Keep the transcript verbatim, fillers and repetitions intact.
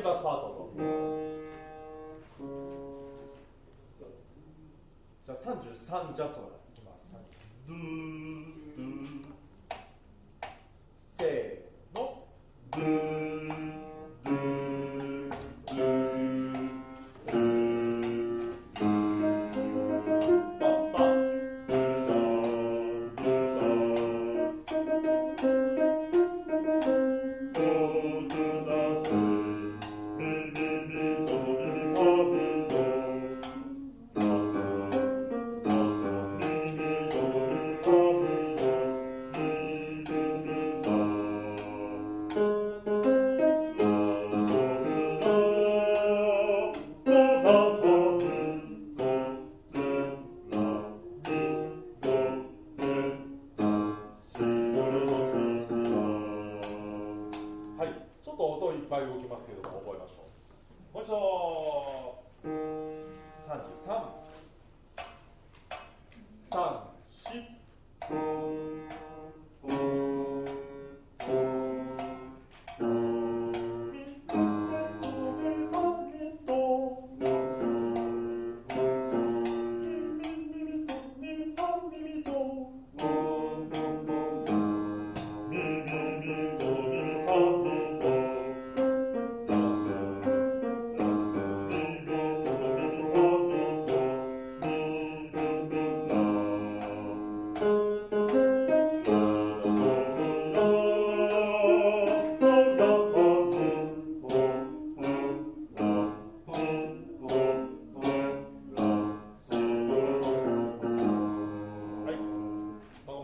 リバースパートどうぞ。じゃあさんじゅうさんジャストからいきます。ドゥードゥーせーのドゥードゥードゥードゥーパンパンドゥダードゥダードゥダードゥビビビドビビファビドさんじゅうさん、さん、よん